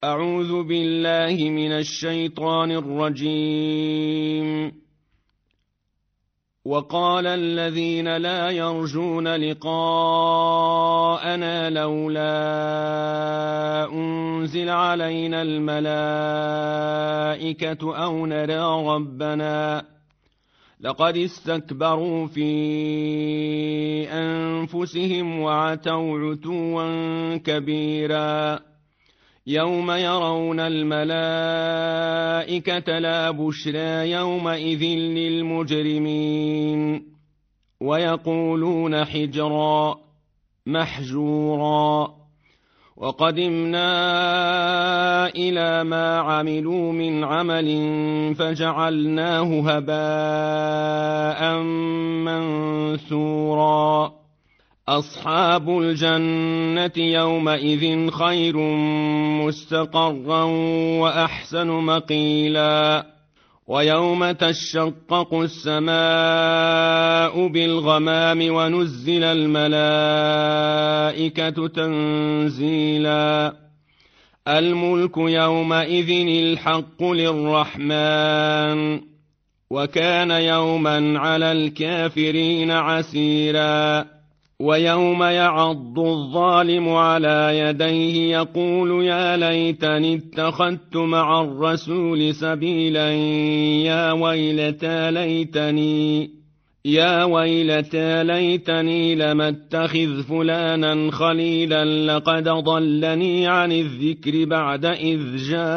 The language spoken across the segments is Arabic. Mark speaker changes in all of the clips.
Speaker 1: أعوذ بالله من الشيطان الرجيم. وقال الذين لا يرجون لقاءنا لولا أنزل علينا الملائكة أو نرى ربنا لقد استكبروا في أنفسهم وعتوا عتوا كبيرا يوم يرون الملائكة لا بشرى يومئذ للمجرمين ويقولون حجرا محجورا وقدمنا إلى ما عملوا من عمل فجعلناه هباء منثورا أصحاب الجنة يومئذ خير مستقرا وأحسن مقيلا ويوم تشقق السماء بالغمام ونزل الملائكة تنزيلا الملك يومئذ الحق للرحمن وكان يوما على الكافرين عسيرا ويوم يعض الظالم على يديه يقول يا ليتني اتخذت مع الرسول سبيلا يا ويلتى ليتني لم اتخذ فلانا خليلا لقد ضلني عن الذكر بعد إذ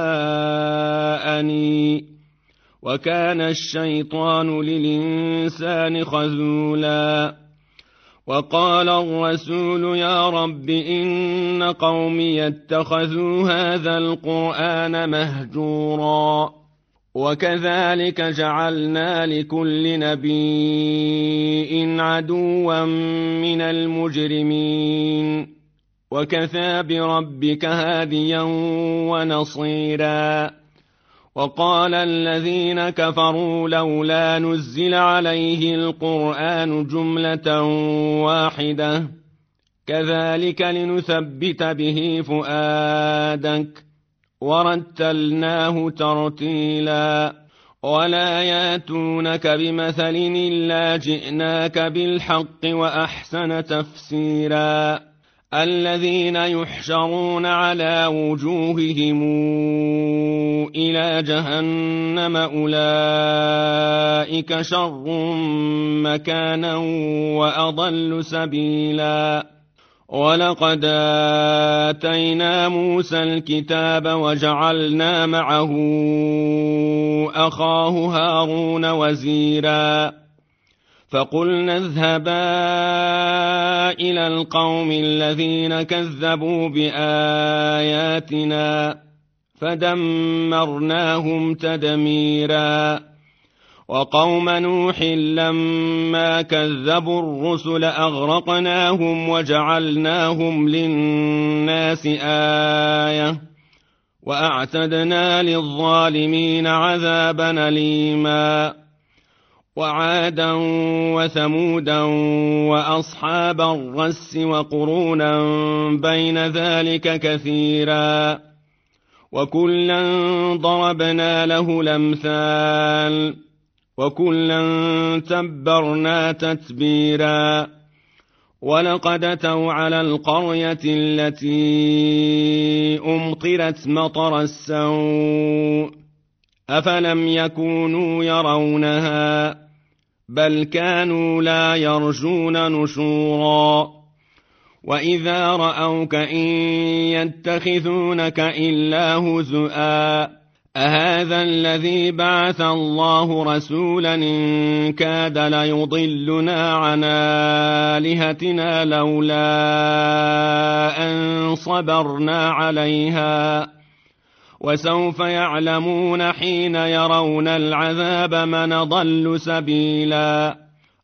Speaker 1: جاءني وكان الشيطان للإنسان خذولا وقال الرسول يا رب إن قومي اتخذوا هذا القرآن مهجورا وكذلك جعلنا لكل نبي عدوا من المجرمين وكفى بربك هاديا ونصيرا وقال الذين كفروا لولا نزل عليه القرآن جملة واحدة كذلك لنثبت به فؤادك ورتلناه ترتيلا ولا ياتونك بمثل إلا جئناك بالحق وأحسن تفسيرا الذين يحشرون على وجوههم إلى جهنم أولئك شر مكانا وأضل سبيلا ولقد آتينا موسى الكتاب وجعلنا معه أخاه هارون وزيرا فقلنا اذهبا إلى القوم الذين كذبوا بآياتنا فدمرناهم تدميرا وقوم نوح لما كذبوا الرسل أغرقناهم وجعلناهم للناس آية وأعتدنا للظالمين عذابا أليما وعادا وثمودا وأصحاب الرس وقرونا بين ذلك كثيرا وكلا ضربنا له الأمثال وكلا تبرنا تتبيرا ولقد أتوا على القرية التي أمطرت مطر السوء أفلم يكونوا يرونها بل كانوا لا يرجون نشورا وإذا رأوك إن يتخذونك إلا هزؤا أهذا الذي بعث الله رسولا إن كاد ليضلنا عن آلهتنا لولا أن صبرنا عليها وسوف يعلمون حين يرون العذاب من ضل سبيلا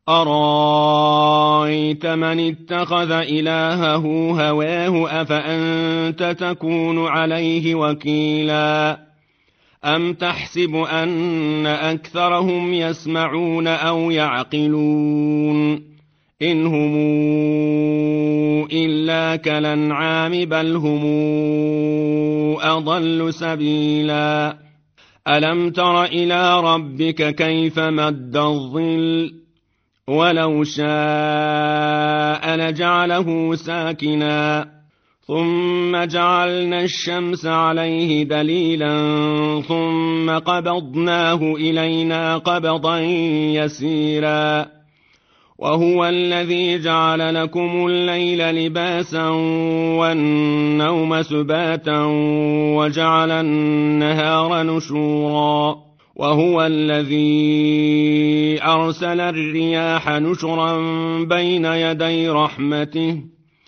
Speaker 1: أرأيت من اتخذ إلهه هواه أفأنت تكون عليه وكيلا أم تحسب أن أكثرهم يسمعون أو يعقلون إن هم إلا كالأنعام بل هم وأضل سبيلا ألم تر إلى ربك كيف مد الظل ولو شاء لجعله ساكنا ثم جعلنا الشمس عليه دليلا ثم قبضناه إلينا قبضا يسيرا وهو الذي جعل لكم الليل لباسا والنوم سباتا وجعل النهار نشورا وهو الذي أرسل الرياح نشرا بين يدي رحمته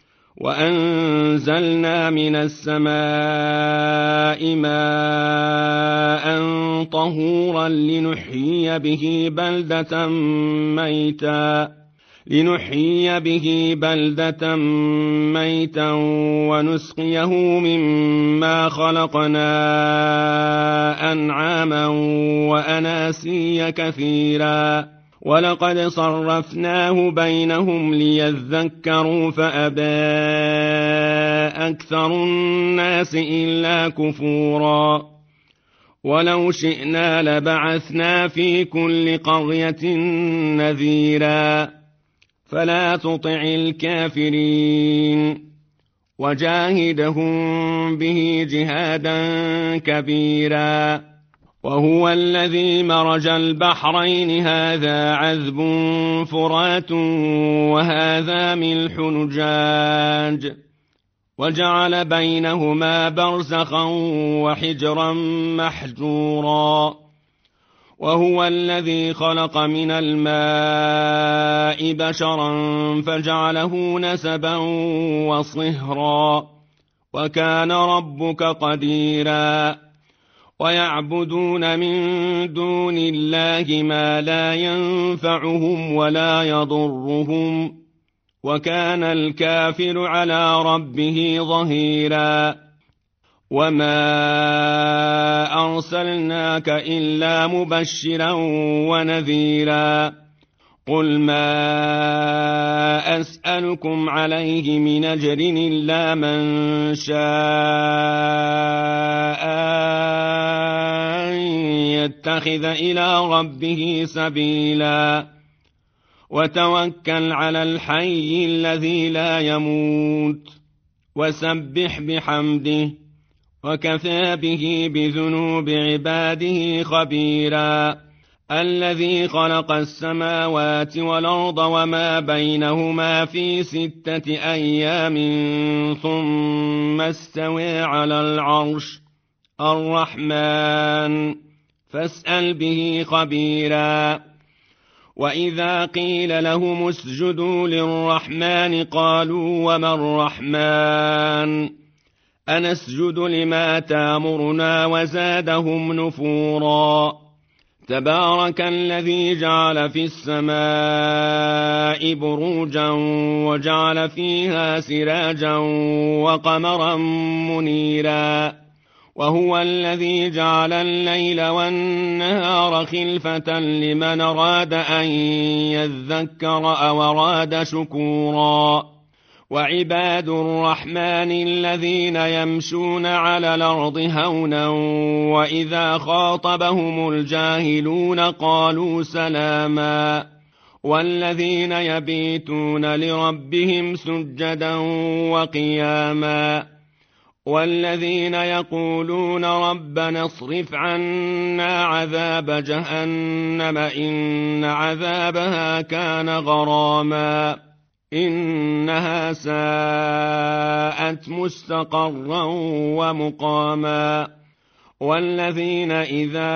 Speaker 1: وأنزلنا من السماء ماء طهورا لنحيي به بلدة ميتا ونسقيه مما خلقنا أنعاما وأناسيا كثيرا ولقد صرفناه بينهم ليذكروا فأبى أكثر الناس إلا كفورا ولو شئنا لبعثنا في كل قرية نذيرا فلا تطع الكافرين وجاهدهم به جهادا كبيرا وهو الذي مرج البحرين هذا عذب فرات وهذا ملح نجاج وجعل بينهما برزخا وحجرا محجورا وهو الذي خلق من الماء بشرا فجعله نسبا وصهرا وكان ربك قديرا ويعبدون من دون الله ما لا ينفعهم ولا يضرهم وكان الكافر على ربه ظهيرا وما أرسلناك إلا مبشرا ونذيرا قل ما أسألكم عليه من أجر إلا من شاء أن يتخذ إلى ربه سبيلا وتوكل على الحي الذي لا يموت وسبح بحمده وكفى به بذنوب عباده خبيرا الذي خلق السماوات والأرض وما بينهما في 6 أيام ثم استوى على العرش الرحمن فاسأل به خبيرا وإذا قيل لهم اسجدوا للرحمن قالوا وما الرحمن أنسجد لما تامرنا وزادهم نفورا تبارك الذي جعل في السماء بروجا وجعل فيها سراجا وقمرا منيرا وهو الذي جعل الليل والنهار خلفة لمن أراد أن يذكر أو أراد شكورا وعباد الرحمن الذين يمشون على الأرض هونا وإذا خاطبهم الجاهلون قالوا سلاما والذين يبيتون لربهم سجدا وقياما والذين يقولون ربنا اصرف عنا عذاب جهنم إن عذابها كان غراما إنها ساءت مستقرا ومقاما والذين إذا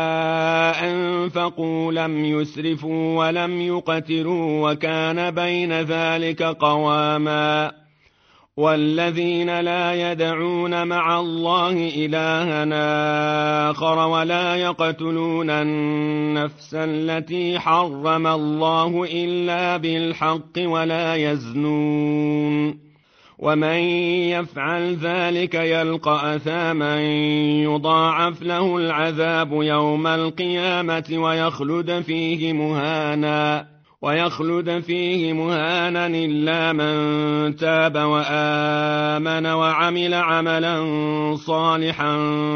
Speaker 1: أنفقوا لم يسرفوا ولم يقتروا وكان بين ذلك قواما والذين لا يدعون مع الله إلها آخر ولا يقتلون النفس التي حرم الله إلا بالحق ولا يزنون ومن يفعل ذلك يلقى أثاما يضاعف له العذاب يوم القيامة ويخلد فيه مهانا ويخلد فيه مهانا إلا من تاب وآمن وعمل عملا صالحا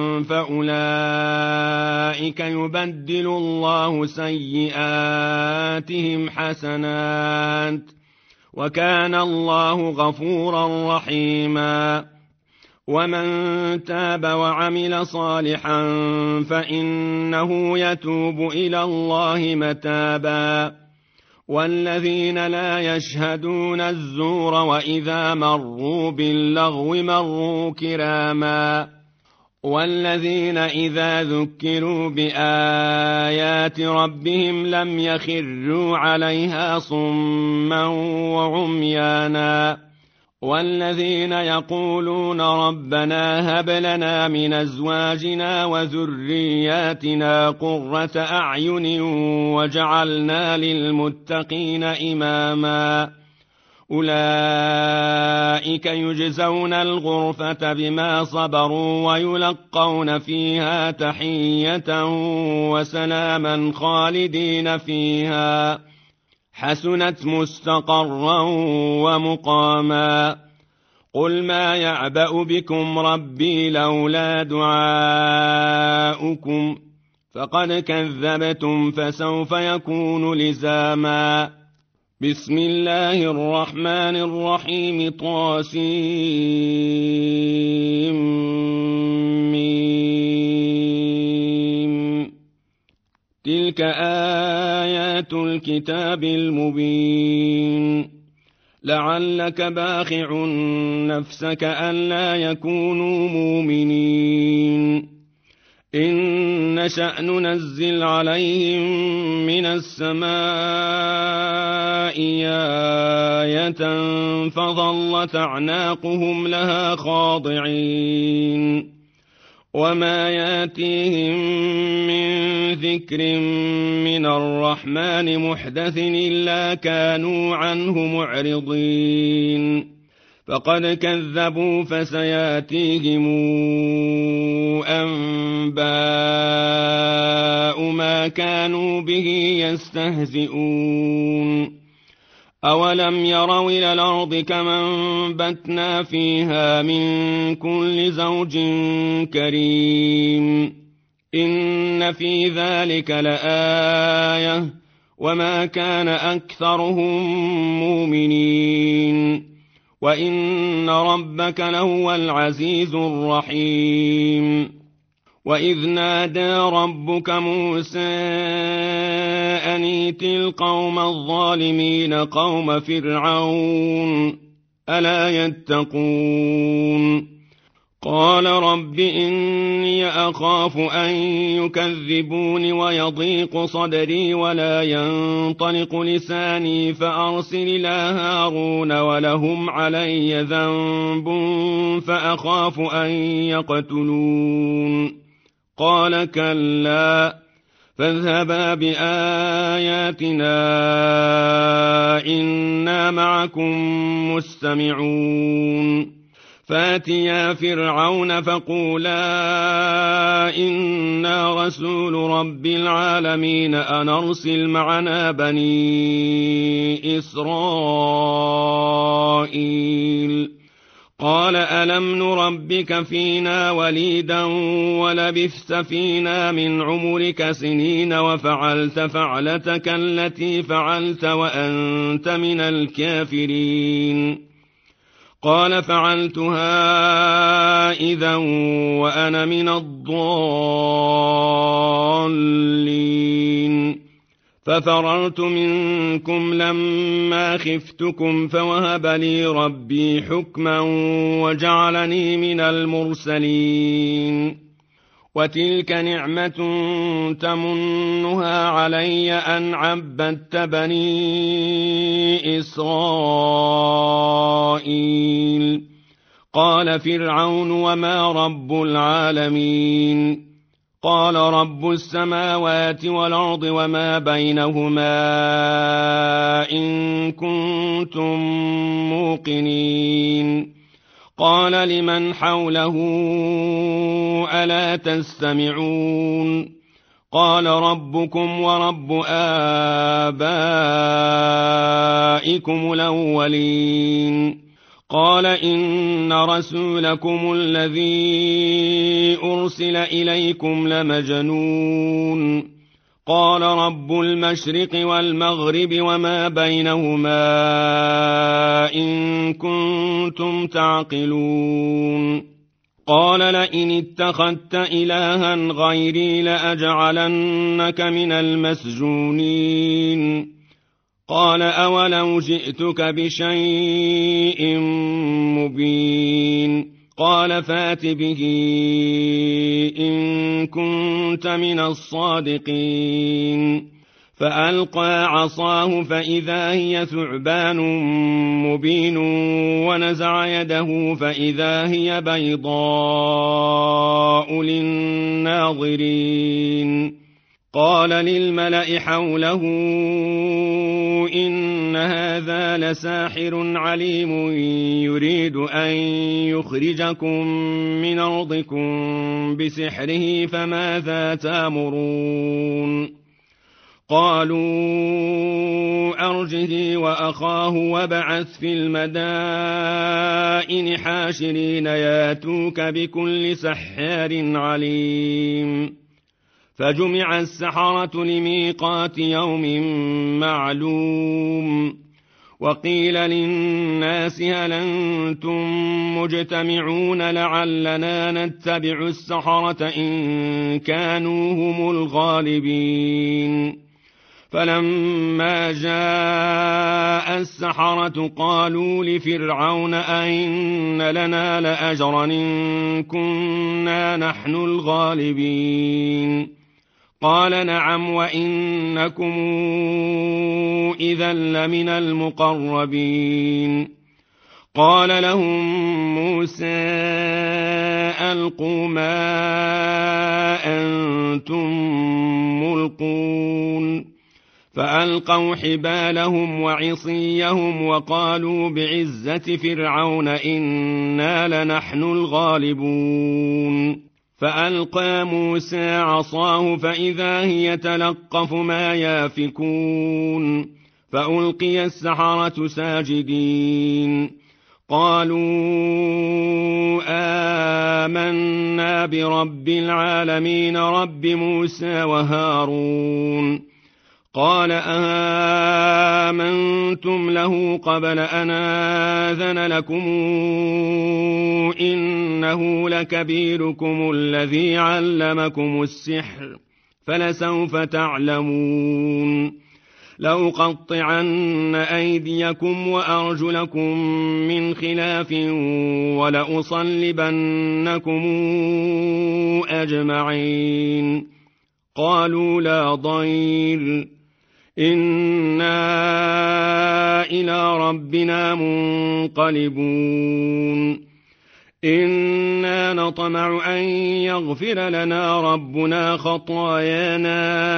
Speaker 1: فأولئك يبدل الله سيئاتهم حسنات وكان الله غفورا رحيما. ومن تاب وعمل صالحا فإنه يتوب إلى الله متابا. والذين لا يشهدون الزور وإذا مروا باللغو مروا كراما. والذين إذا ذكروا بآيات ربهم لم يخروا عليها صما وعميانا. والذين يقولون ربنا هب لنا من أزواجنا وذرياتنا قرة أعين واجعلنا للمتقين إماما. أولئك يجزون الغرفة بما صبروا ويلقون فيها تحية وسلاما خالدين فيها حسنت مستقرا ومقاما. قل ما يعبأ بكم ربي لولا دعاؤكم فقد كذبتم فسوف يكون لزاما. بسم الله الرحمن الرحيم طاسيم. تلك آيات الكتاب المبين. لعلك باخع نفسك ألا يكونوا مؤمنين. إن نشأ ننزل عليهم من السماء آية فظلت أعناقهم لها خاضعين. وما ياتيهم من ذكر من الرحمن محدث إلا كانوا عنه معرضين. فقد كذبوا فسياتيهم أنباء ما كانوا به يستهزئون. أولم يروا إلى الأرض كما أنبتنا فيها من كل زوج كريم إن في ذلك لآية وما كان أكثرهم مؤمنين وإن ربك لهو العزيز الرحيم. وإذ نادى ربك موسى أن ائت القوم الظالمين قوم فرعون ألا يتقون. قال رب إني أخاف أن يكذبون ويضيق صدري ولا ينطلق لساني فأرسل إلى هارون ولهم علي ذنب فأخاف أن يقتلون. قال كلا فاذهبا بآياتنا إنا معكم مستمعون. فاتيا فرعون فقولا إنا رسول رب العالمين أن أرسل معنا بني إسرائيل. قال ألم نربك فينا وليدا ولبثت فينا من عمرك سنين وفعلت فعلتك التي فعلت وأنت من الكافرين. قال فعلتها إذا وأنا من الضالين. ففررت منكم لما خفتكم فوهب لي ربي حكما وجعلني من المرسلين. وتلك نعمة تمنها علي أن عبدت بني إسرائيل. قال فرعون وما رب العالمين؟ قال رب السماوات والأرض وما بينهما إن كنتم موقنين. قال لمن حوله ألا تستمعون؟ قال ربكم ورب آبائكم الأولين قال إن رسولكم الذي أرسل إليكم لمجنون قال رب المشرق والمغرب وما بينهما إن كنتم تعقلون قال لئن اتخذت إلها غيري لأجعلنك من المسجونين قال أولو جئتك بشيء مبين قال فات به إن كنت من الصادقين فألقى عصاه فإذا هي ثعبان مبين ونزع يده فإذا هي بيضاء للناظرين قال للملأ حوله إن هذا لساحر عليم يريد أن يخرجكم من أرضكم بسحره فماذا تأمرون قالوا أرجه وأخاه وابعث في المدائن حاشرين ياتوك بكل سحار عليم فجمع السحرة لميقات يوم معلوم وقيل للناس هل أنتم مجتمعون لعلنا نتبع السحرة إن كانوا هم الغالبين فلما جاء السحرة قالوا لفرعون أئن لنا لأجرا إن كنا نحن الغالبين قال نعم وإنكم إذا لمن المقربين قال لهم موسى ألقوا ما أنتم ملقون فألقوا حبالهم وعصيهم وقالوا بعزة فرعون إنا لنحن الغالبون فألقى موسى عصاه فإذا هي تلقف ما يافكون فألقي السحرة ساجدين قالوا آمنا برب العالمين رب موسى وهارون قال آمنتم له قبل أن آذن لكم إنه لكبيركم الذي علمكم السحر فلسوف تعلمون لأقطعن أيديكم وأرجلكم من خلاف ولأصلبنكم أجمعين قالوا لا ضير إنا إلى ربنا منقلبون إنا نطمع أن يغفر لنا ربنا خطايانا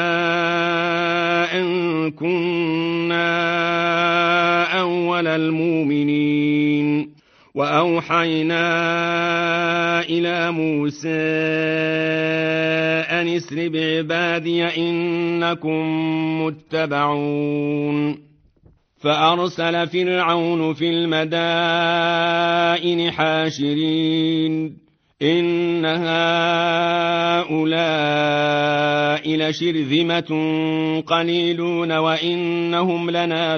Speaker 1: أن كنا أول المؤمنين وأوحينا إلى موسى أن اسر بعبادي إنكم متبعون فأرسل فرعون في المدائن حاشرين إن هؤلاء لشرذمة قليلون وإنهم لنا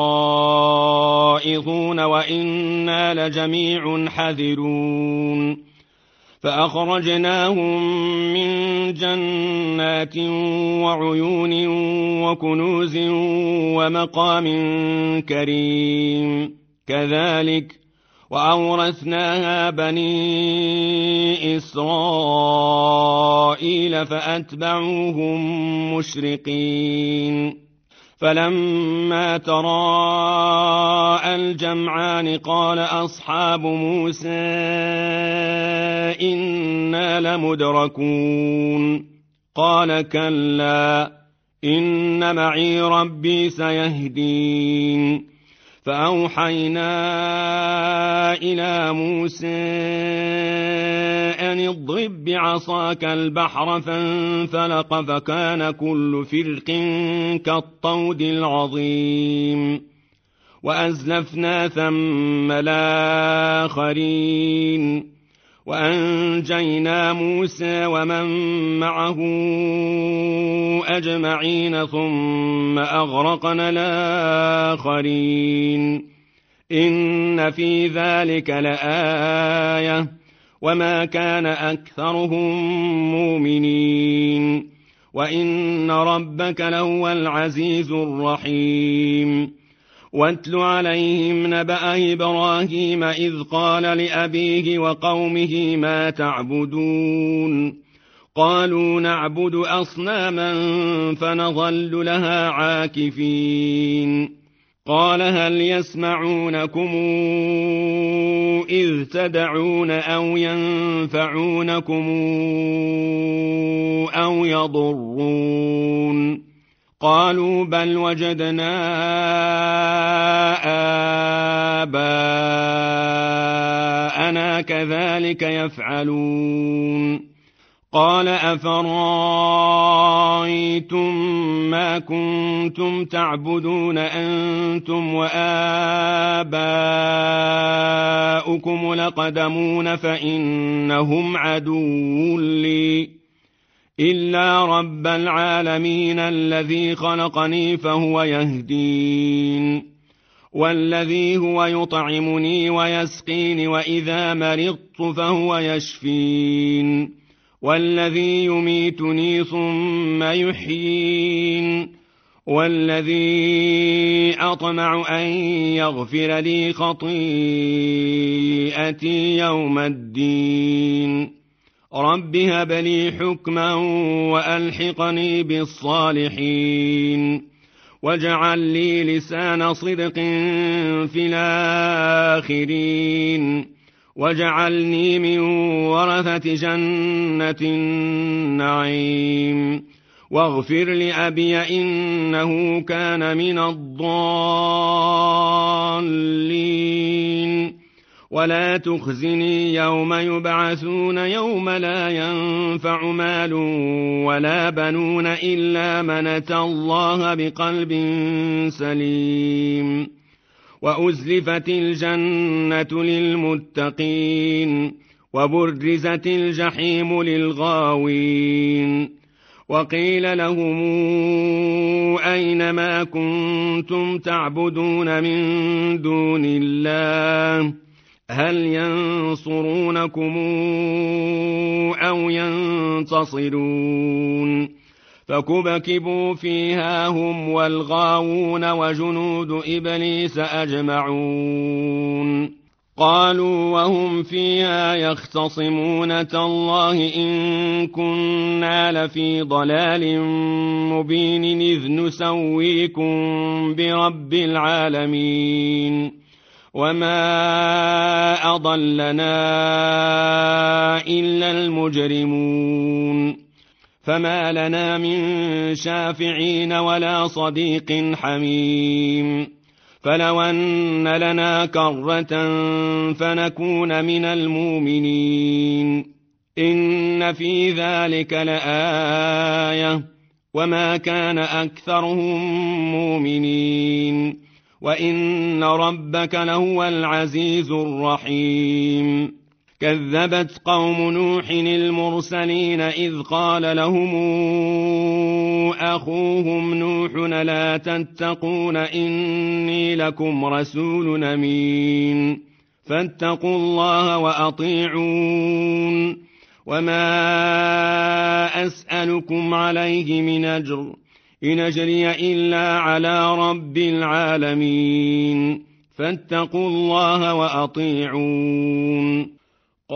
Speaker 1: لغائظون وإنا لجميع حذرون فأخرجناهم من جنات وعيون وكنوز ومقام كريم كذلك وأورثناها بني إسرائيل فأتبعوهم مشرقين فلما تراءى الجمعان قال أصحاب موسى إنا لمدركون قال كلا إن معي ربي سيهدين فأوحينا إلى موسى أن اضرب بعصاك البحر فانفلق فكان كل فرق كالطود العظيم وأزلفنا ثم الآخرين وأنجينا موسى ومن معه أجمعين ثم أغرقنا الآخرين إن في ذلك لآية وما كان أكثرهم مؤمنين وإن ربك لهو العزيز الرحيم واتل عليهم نبأ إبراهيم إذ قال لأبيه وقومه ما تعبدون قالوا نعبد أصناما فنظل لها عاكفين قال هل يسمعونكم إذ تدعون أو ينفعونكم أو يضرون قالوا بل وجدنا آباءنا كذلك يفعلون قال أفرأيتم ما كنتم تعبدون أنتم وآباؤكم الأقدمون فإنهم عدو لي إلا رب العالمين الذي خلقني فهو يهدين والذي هو يطعمني ويسقين وإذا مرضت فهو يشفين والذي يميتني ثم يحيين والذي أطمع أن يغفر لي خطيئتي يوم الدين رب هب لي حكما وألحقني بالصالحين واجعل لي لسان صدق في الآخرين واجعلني من ورثة جنة النعيم واغفر لأبي إنه كان من الضالين ولا تخزني يوم يبعثون يوم لا ينفع مال ولا بنون إلا من أتى الله بقلب سليم وأزلفت الجنة للمتقين وبرزت الجحيم للغاوين وقيل لهم أين ما كنتم تعبدون من دون الله هل ينصرونكم أو ينتصرون فكبكبوا فيها هم والغاوون وجنود إبليس أجمعون قالوا وهم فيها يختصمون تالله إن كنا لفي ضلال مبين إذ نسويكم برب العالمين وما أضلنا إلا المجرمون فما لنا من شافعين ولا صديق حميم فلو أن لنا كرة فنكون من المؤمنين إن في ذلك لآية وما كان أكثرهم مؤمنين وإن ربك لهو العزيز الرحيم كذبت قوم نوح المرسلين إذ قال لهم أخوهم نوح لا تتقون إني لكم رسول أمين فاتقوا الله وأطيعون وما أسألكم عليه من أجر إن أجري إلا على رب العالمين فاتقوا الله وأطيعون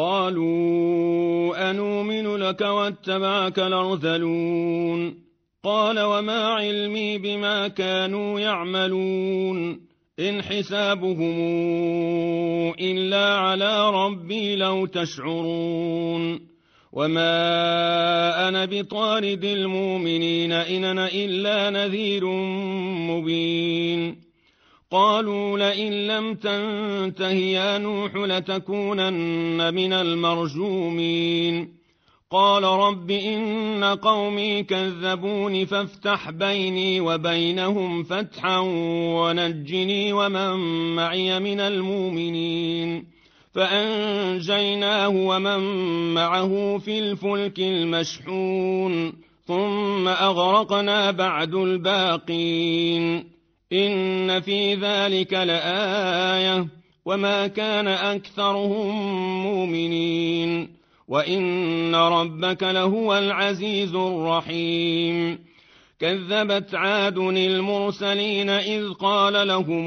Speaker 1: قالوا أنؤمن لك واتبعك الأرذلون قال وما علمي بما كانوا يعملون إن حسابهم إلا على ربي لو تشعرون وما أنا بطارد المؤمنين إن أنا إلا نذير مبين قالوا لئن لم تنته يا نوح لتكونن من المرجومين قال رب إن قومي كذبون فافتح بيني وبينهم فتحا ونجني ومن معي من المؤمنين فأنجيناه ومن معه في الفلك المشحون ثم أغرقنا بعد الباقين إن في ذلك لآية وما كان أكثرهم مؤمنين وإن ربك لهو العزيز الرحيم كذبت عاد المرسلين إذ قال لهم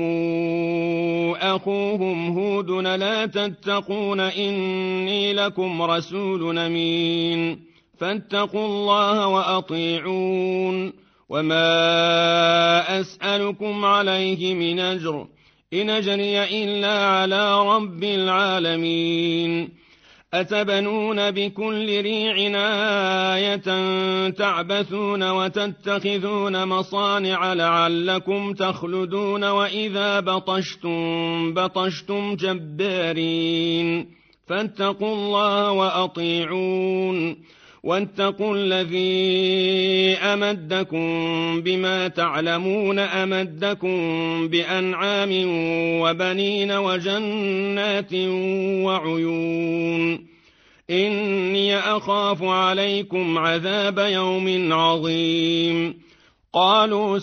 Speaker 1: أخوهم هود لا تتقون إني لكم رسول أمين فاتقوا الله وأطيعون وما أسألكم عليه من أجر إن أجري إلا على رب العالمين أتبنون بكل ريع آية تعبثون وتتخذون مصانع لعلكم تخلدون وإذا بطشتم جبارين فاتقوا الله وأطيعون واتقوا الذي أمدكم بما تعلمون أمدكم بأنعام وبنين وجنات وعيون إني أخاف عليكم عذاب يوم عظيم قالوا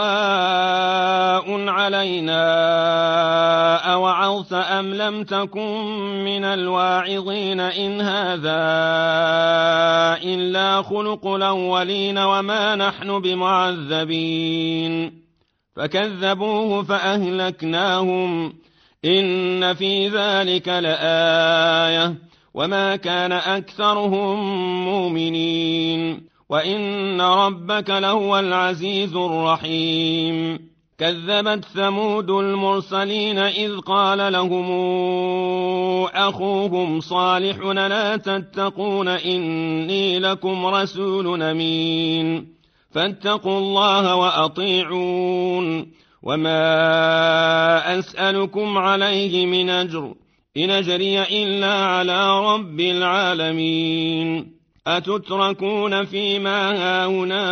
Speaker 1: سواء علينا أوعظت أم لم تكن من الواعظين إن هذا إلا خلق الأولين وما نحن بمعذبين فكذبوه فأهلكناهم إن في ذلك لآية وما كان أكثرهم مؤمنين وإن ربك لهو العزيز الرحيم كذبت ثمود المرسلين إذ قال لهم أخوهم صالح لا تتقون إني لكم رسول أمين فاتقوا الله وأطيعون وما أسألكم عليه من أجر إن أجري إلا على رب العالمين أتتركون فيما هاهنا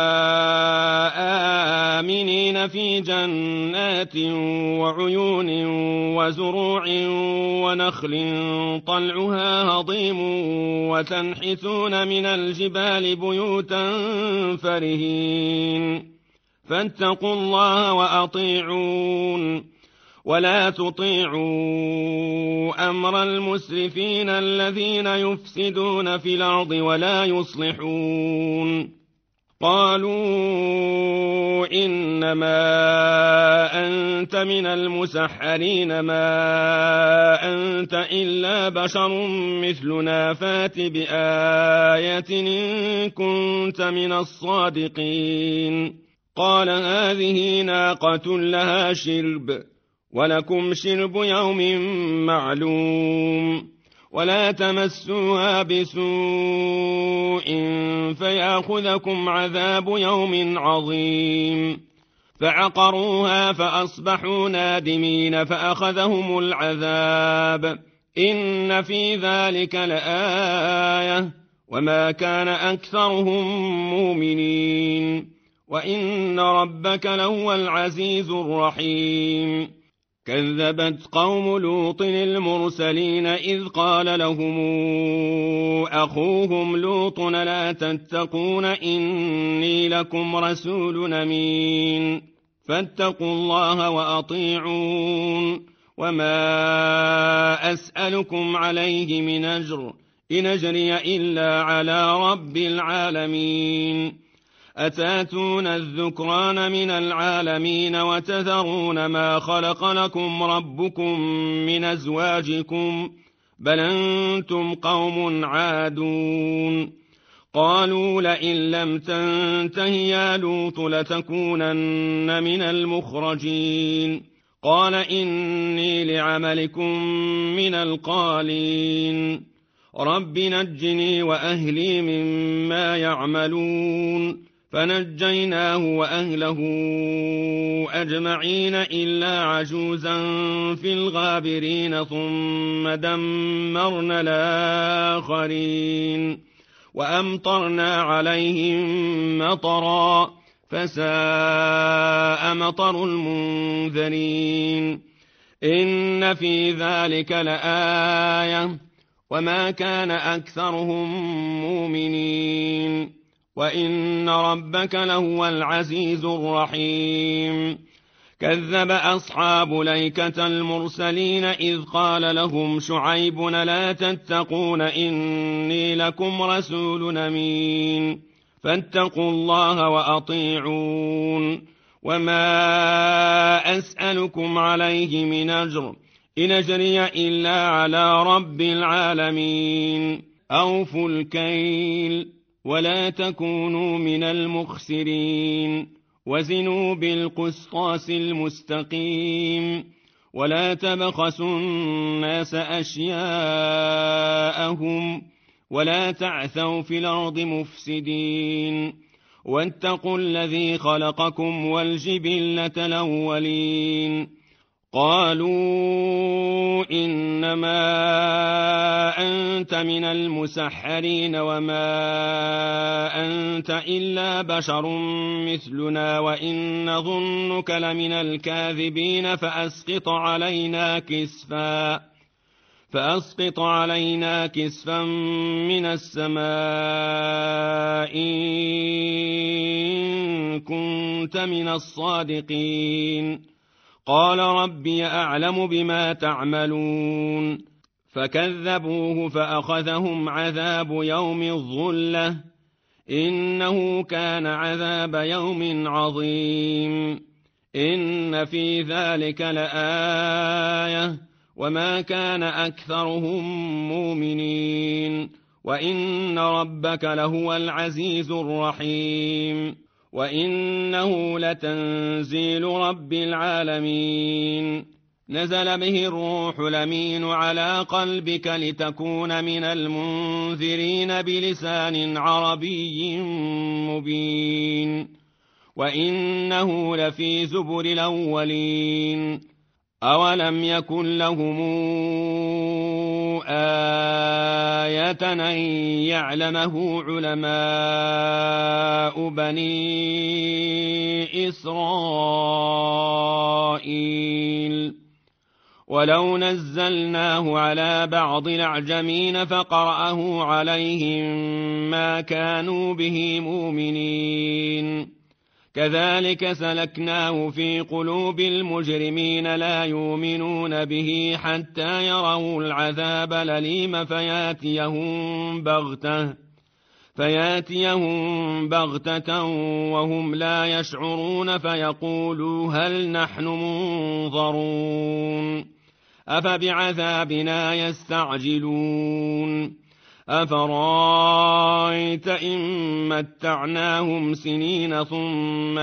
Speaker 1: آمنين في جنات وعيون وزروع ونخل طلعها هضيم وتنحتون من الجبال بيوتا فرهين فاتقوا الله وأطيعون ولا تطيعوا أمر المسرفين الذين يفسدون في الأرض ولا يصلحون قالوا إنما أنت من المسحرين ما أنت إلا بشر مثلنا فات بآية إن كنت من الصادقين قال هذه ناقة لها شرب ولكم شرب يوم معلوم ولا تمسوها بسوء فيأخذكم عذاب يوم عظيم فعقروها فأصبحوا نادمين فأخذهم العذاب إن في ذلك لآية وما كان أكثرهم مؤمنين وإن ربك لهو العزيز الرحيم كذبت قوم لوط المرسلين إذ قال لهم أخوهم لوط لا تتقون إني لكم رسول أمين فاتقوا الله وأطيعون وما أسألكم عليه من أجر إن أجري إلا على رب العالمين أتاتون الذكران من العالمين وتذرون ما خلق لكم ربكم من أزواجكم بل أنتم قوم عادون قالوا لئن لم تنته يا لوط لتكونن من المخرجين قال إني لعملكم من القالين رب نجني وأهلي مما يعملون فنجيناه وأهله أجمعين إلا عجوزا في الغابرين ثم دمرنا الآخرين وأمطرنا عليهم مطرا فساء مطر المنذرين إن في ذلك لآية وما كان أكثرهم مؤمنين وإن ربك لهو العزيز الرحيم كذب أصحاب الأيكة المرسلين إذ قال لهم شعيب لا تتقون إني لكم رسول أمين فاتقوا الله وأطيعون وما أسألكم عليه من أجر إن أجري إلا على رب العالمين أوفوا الكيل ولا تكونوا من المخسرين وزنوا بالقسطاس المستقيم ولا تبخسوا الناس أشياءهم ولا تعثوا في الأرض مفسدين واتقوا الذي خلقكم والجبلة الأولين قالوا إنما أنت من المسحرين وما أنت إلا بشر مثلنا وإن ظنك لمن الكاذبين فأسقط علينا كسفا من السماء إن كنت من الصادقين قال ربي أعلم بما تعملون فكذبوه فأخذهم عذاب يوم الظلة إنه كان عذاب يوم عظيم إن في ذلك لآية وما كان أكثرهم مؤمنين وإن ربك لهو العزيز الرحيم وإنه لتنزيل رب العالمين نزل به الروح الأمين على قلبك لتكون من المنذرين بلسان عربي مبين وإنه لفي زبر الأولين أولم يكن لهم آية أن يعلمه علماء بني إسرائيل ولو نزلناه على بعض الأعجمين فقرأه عليهم ما كانوا به مؤمنين كذلك سلكناه في قلوب المجرمين لا يؤمنون به حتى يروا العذاب الأليم فياتيهم بغتة وهم لا يشعرون فيقولوا هل نحن منظرون أفبعذابنا يستعجلون أفرايت إن متعناهم سنين ثم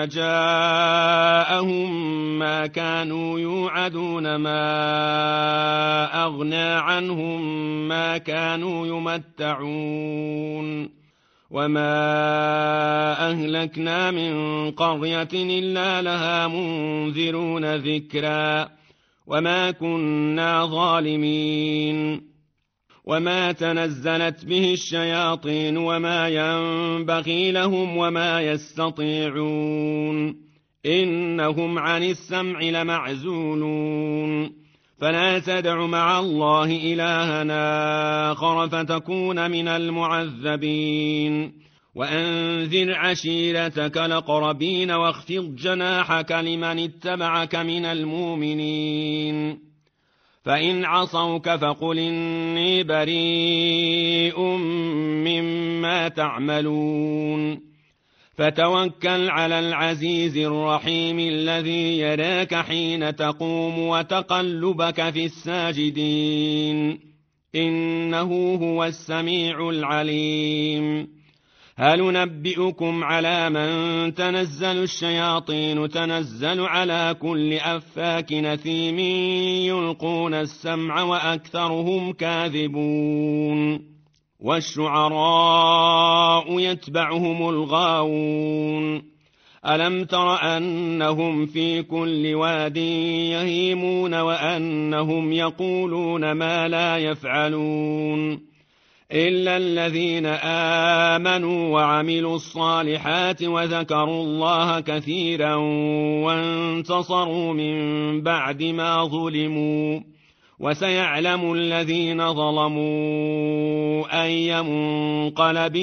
Speaker 1: جاءهم ما كانوا يوعدون ما أغنى عنهم ما كانوا يمتعون وما أهلكنا من قرية إلا لها منذرون ذكرا وما كنا ظالمين وما تنزلت به الشياطين وما ينبغي لهم وما يستطيعون إنهم عن السمع لمعزولون فلا تدع مع الله إلها آخر فتكون من المعذبين وأنذر عشيرتك الأقربين واخفض جناحك لمن اتبعك من المؤمنين فإن عصوك فقل إني بريء مما تعملون فتوكل على العزيز الرحيم الذي يراك حين تقوم وتقلبك في الساجدين إنه هو السميع العليم هل ننبئكم على من تنزل الشياطين تنزل على كل أفاك نثيم يلقون السمع وأكثرهم كاذبون والشعراء يتبعهم الغاوون ألم تر أنهم في كل واد يهيمون وأنهم يقولون ما لا يفعلون إلا الذين آمنوا وعملوا الصالحات وذكروا الله كثيرا وانتصروا من بعد ما ظلموا وسيعلم الذين ظلموا أي منقلب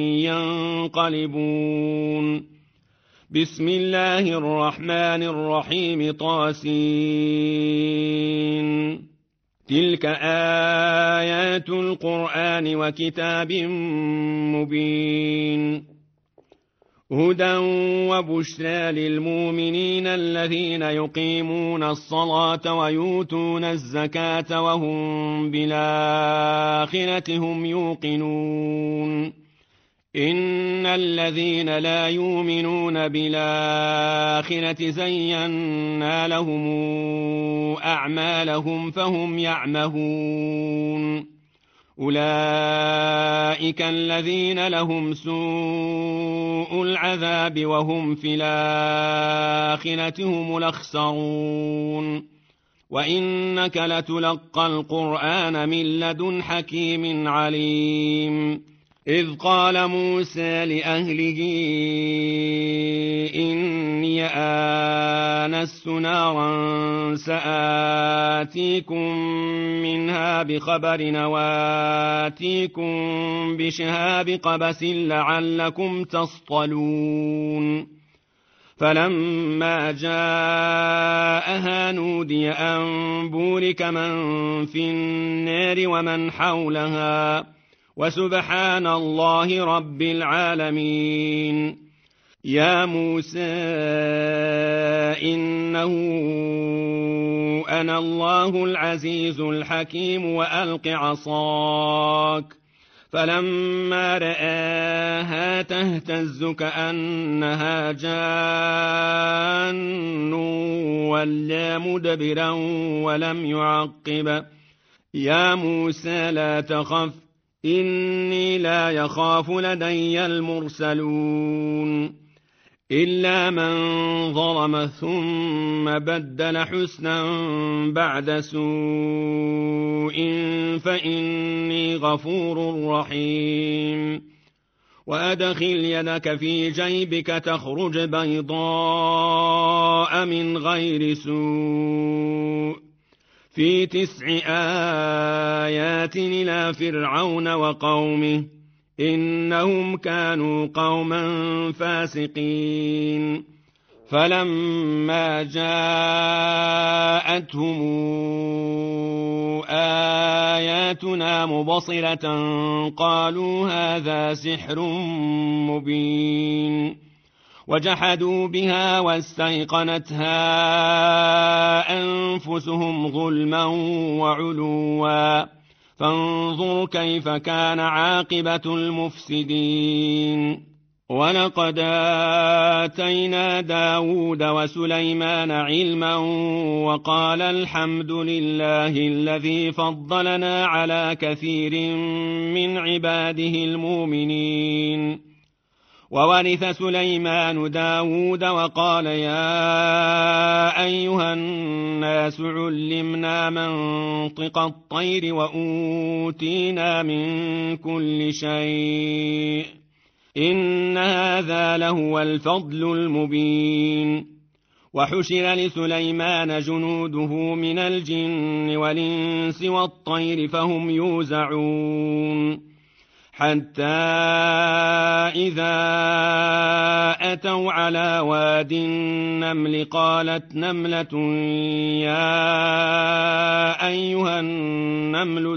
Speaker 1: ينقلبون بسم الله الرحمن الرحيم طاسين تلك آيات القرآن وكتاب مبين هدى وبشرى للمؤمنين الذين يقيمون الصلاة ويؤتون الزكاة وهم بالآخرة هم يوقنون إن الذين لا يؤمنون بالآخرة زينا لهم أعمالهم فهم يعمهون أولئك الذين لهم سوء العذاب وهم في الآخرة هم الأخسرون وإنك لتلقى القرآن من لدن حكيم عليم إذ قال موسى لأهله إني آنست نارا سآتيكم منها بخبر وآتيكم بشهاب قبس لعلكم تصطلون فلما جاءها نودي أن بورك من في النار ومن حولها وسبحان الله رب العالمين يا موسى إنه أنا الله العزيز الحكيم وألق عصاك فلما رآها تهتز كأنها جان ولا مدبرا ولم يعقب يا موسى لا تخف إني لا يخاف لدي المرسلون إلا من ظلم ثم بدل حسنا بعد سوء فإني غفور رحيم وأدخل يدك في جيبك تخرج بيضاء من غير سوء في 9 آيات إلى فرعون وقومه إنهم كانوا قوما فاسقين فلما جاءتهم آياتنا مبصرة قالوا هذا سحر مبين وجحدوا بها واستيقنتها أنفسهم ظلما وعلوا فانظر كيف كان عاقبة المفسدين ولقد آتينا داود وسليمان علما وقال الحمد لله الذي فضلنا على كثير من عباده المؤمنين وورث سليمان داود وقال يا أيها الناس علمنا منطق الطير وأوتينا من كل شيء إن هذا لهو الفضل المبين وحشر لسليمان جنوده من الجن والإنس والطير فهم يوزعون حتى إذا أتوا على واد النمل قالت نملة يا أيها النمل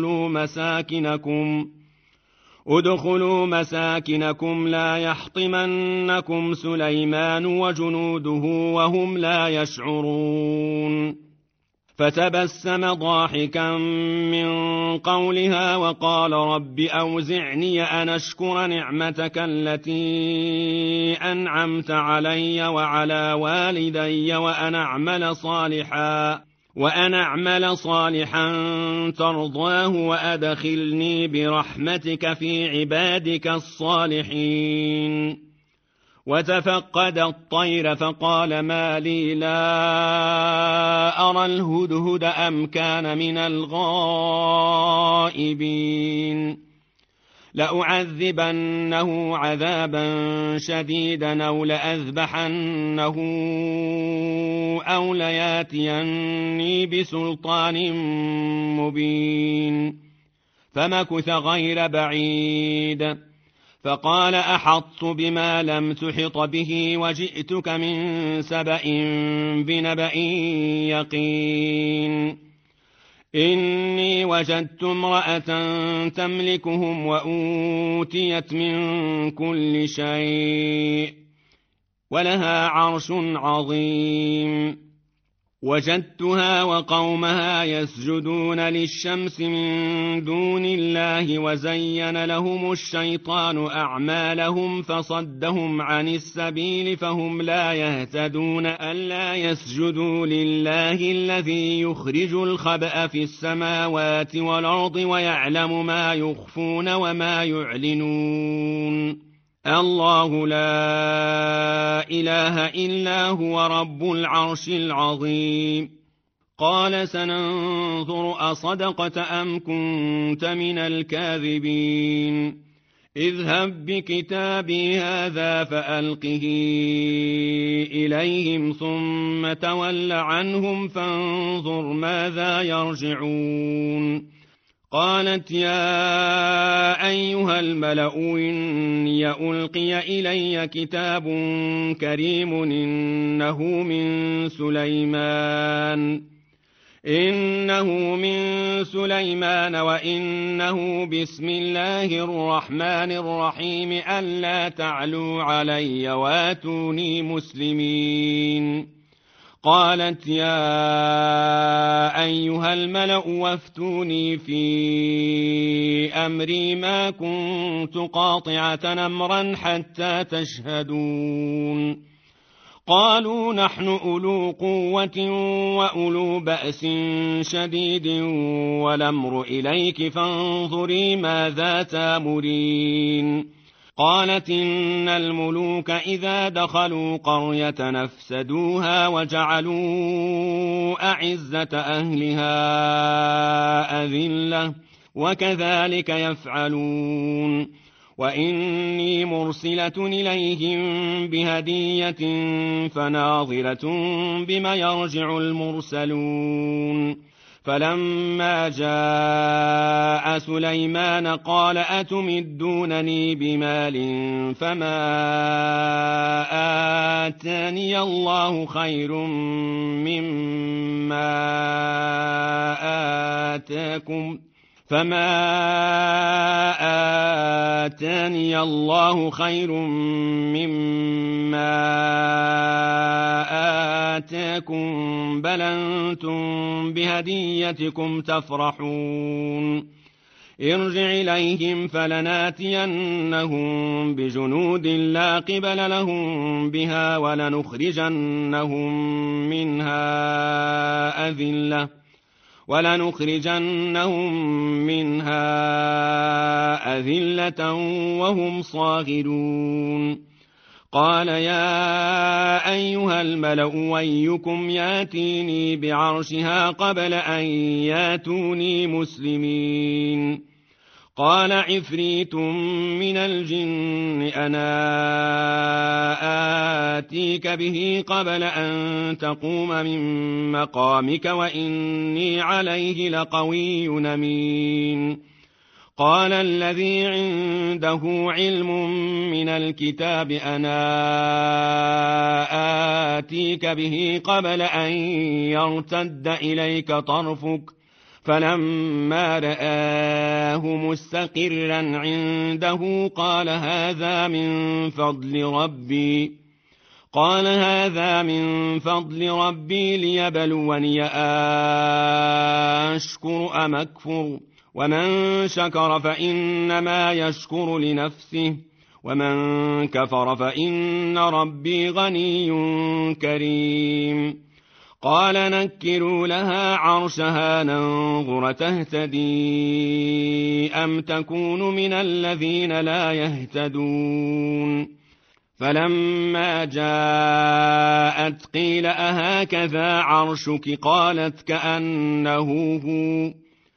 Speaker 1: ادخلوا مساكنكم لا يحطمنكم سليمان وجنوده وهم لا يشعرون فتبسم ضاحكا من قولها وقال رب أوزعني أن أشكر نعمتك التي أنعمت علي وعلى والدي وأن أعمل صالحا ترضاه وأدخلني برحمتك في عبادك الصالحين. وتفقد الطير فقال ما لي لا أرى الهدهد أم كان من الغائبين. لأعذبنه عذابا شديدا أو لأذبحنه أو لياتيني بسلطان مبين. فمكث غير بعيد فقال أحطت بما لم تحط به وجئتك من سبأ بنبأ يقين. إني وجدت امرأة تملكهم وأوتيت من كل شيء ولها عرش عظيم. وجدتها وقومها يسجدون للشمس من دون الله وزين لهم الشيطان أعمالهم فصدهم عن السبيل فهم لا يهتدون. ألا يسجدوا لله الذي يخرج الخبأ في السماوات والأرض ويعلم ما يخفون وما يعلنون. الله لا إله إلا هو رب العرش العظيم. قال سننظر أصدقت أم كنت من الكاذبين. اذهب بكتابي هذا فألقه إليهم ثم تول عنهم فانظر ماذا يرجعون. قالت يا أيها الملأ إني ألقي إلي كتاب كريم إنه من سليمان وإنه بسم الله الرحمن الرحيم ألا تعلوا علي واتوني مسلمين. قالت يا أيها الملأ وافتوني في أمري ما كنت قاطعة أمرا حتى تشهدون. قالوا نحن أولو قوة وأولو بأس شديد والأمر إليك فانظري ماذا تامرين. قالت إن الملوك إذا دخلوا قرية نفسدوها وجعلوا أعزة أهلها أذلة وكذلك يفعلون. وإني مرسلة إليهم بهدية فناظرة بما يرجع المرسلون. فلما جاء سليمان قال أتمدونني بمال فما آتاني الله خير مما آتاكم بل أنتم بهديتكم تفرحون. ارجع إليهم فلناتينهم بجنود لا قبل لهم بها ولنخرجنهم منها أذلة وهم صاغرون. قال يا أيها الملأ أيكم ياتيني بعرشها قبل أن ياتوني مسلمين. قال عفريت من الجن أنا آتيك به قبل أن تقوم من مقامك وإني عليه لقوي أمين. قال الذي عنده علم من الكتاب أنا آتيك به قبل أن يرتد إليك طرفك فلما رآه مستقرا عنده قال هذا من فضل ربي ليبلوني أشكر أم أكفر ومن شكر فإنما يشكر لنفسه ومن كفر فإن ربي غني كريم. قال نكروا لها عرشها ننظر تهتدي أم تكون من الذين لا يهتدون فلما جاءت قيل أهكذا عرشك قالت كأنه هو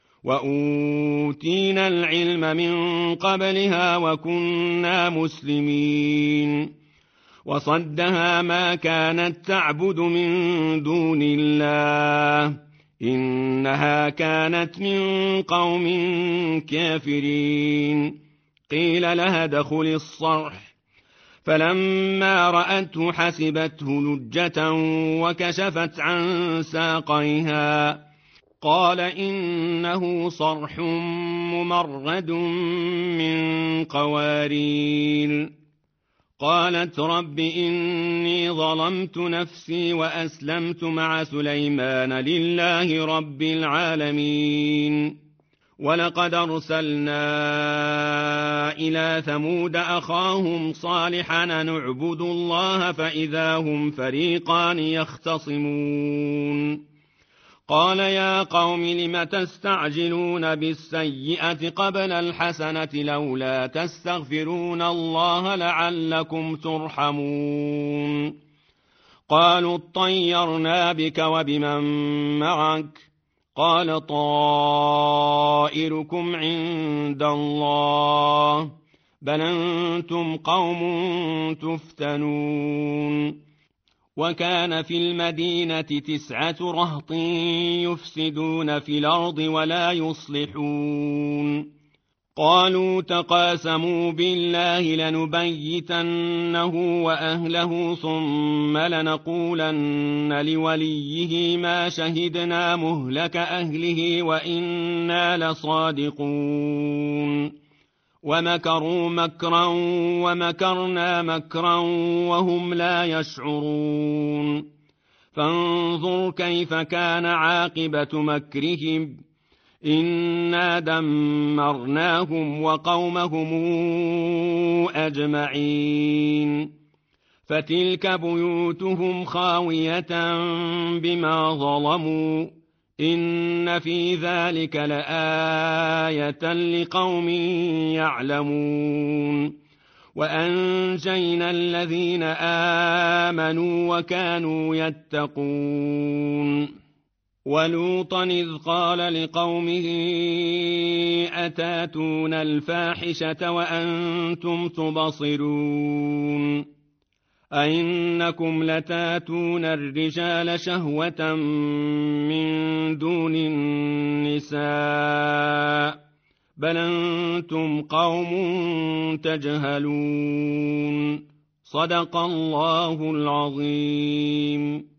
Speaker 1: وأوتينا العلم من قبلها وكنا مسلمين وصدها ما كانت تعبد من دون الله إنها كانت من قوم كافرين قيل لها ادخل الصرح فلما رأته حسبته لجة وكشفت عن ساقيها قال إنه صرح ممرد من قوارير قالت رب إني ظلمت نفسي وأسلمت مع سليمان لله رب العالمين ولقد أرسلنا إلى ثمود أخاهم صالحا نعبد الله فإذا هم فريقان يختصمون قال يا قوم لم تستعجلون بالسيئة قبل الحسنة لولا تستغفرون الله لعلكم ترحمون قالوا اطيرنا بك وبمن معك قال طائركم عند الله بل أنتم قوم تفتنون وكان في المدينة 9 رهط يفسدون في الأرض ولا يصلحون قالوا تقاسموا بالله لنبيتنه وأهله ثم لنقولن لوليه ما شهدنا مهلك أهله وإنا لصادقون ومكروا مكرا ومكرنا مكرا وهم لا يشعرون فانظر كيف كان عاقبة مكرهم إنا دمرناهم وقومهم أجمعين فتلك بيوتهم خاوية بما ظلموا إن في ذلك لآية لقوم يعلمون وأنجينا الذين آمنوا وكانوا يتقون ولوطا إذ قال لقومه أتاتون الفاحشة وأنتم تبصرون أئنكم لتاتون الرجال شهوة من دون النساء بل أنتم قوم تجهلون صدق الله العظيم.